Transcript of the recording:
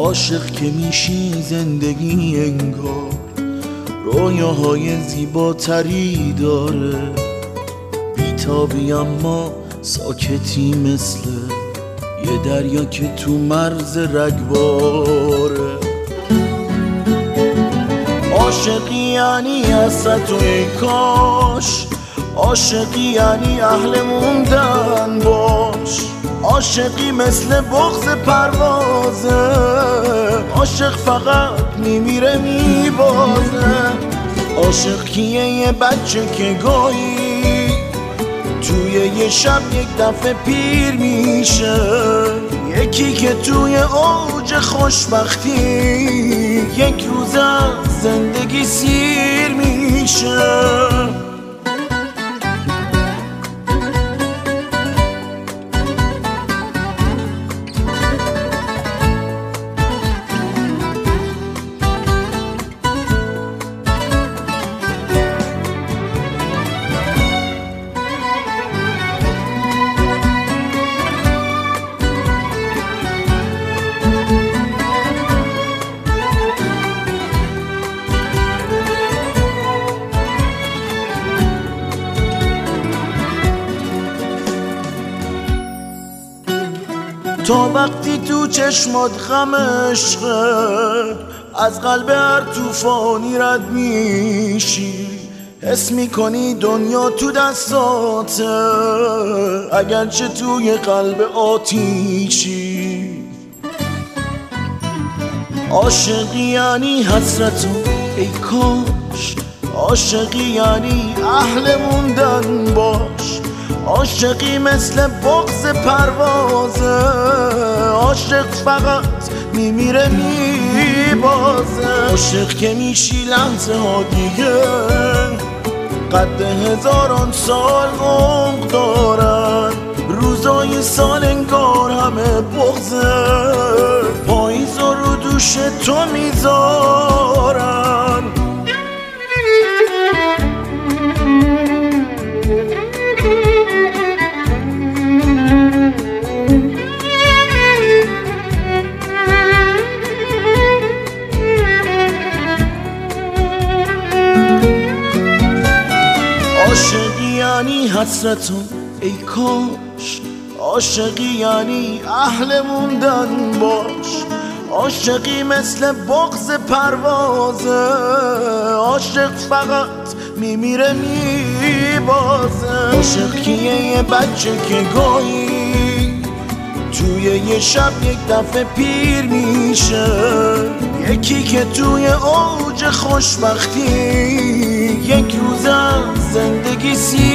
عاشق که میشی زندگی انگار رویاهای زیباتری داره، بیتابی اما ساکتی مثل یه دریا که تو مرز رگباره. عاشقی یعنی حسرت و ای کاش، عاشقی یعنی اهل موندن باش، عاشقی مثل بغض پروازه، عاشق فقط میمیره میبازه. عاشق کیه؟ یه بچه که گاهی توی یه شب یک دفعه پیر میشه، یکی که توی اوج خوشبختی یک روز از زندگی سیر میشه. تا وقتی تو چشمات غم عشقه، از قلب هر توفانی رد میشی، حس میکنی دنیا تو دستاته اگرچه توی قلب آتیشی. عاشقی یعنی حسرت و ای کاش، عاشقی یعنی اهل موندن باش، عاشقی مثل بغض پروازه، عاشق فقط میمیره میبازه. عاشق که میشی لحظه ها دیگه قد 1000 سال عمق دارن، روزای سال انگار همه بغضه، پاییز رو دوش تو میذارن. عاشقی یعنی حسرت و ای کاش، عاشقی یعنی اهل موندن باش، عاشقی مثل بغض پروازه، عاشق فقط میمیره میبازه. عاشق کیه؟ یه بچه که گاهی توی یه شب یک دفعه پیر میشه، یکی که توی اوج خوشبختی یک روز از زندگی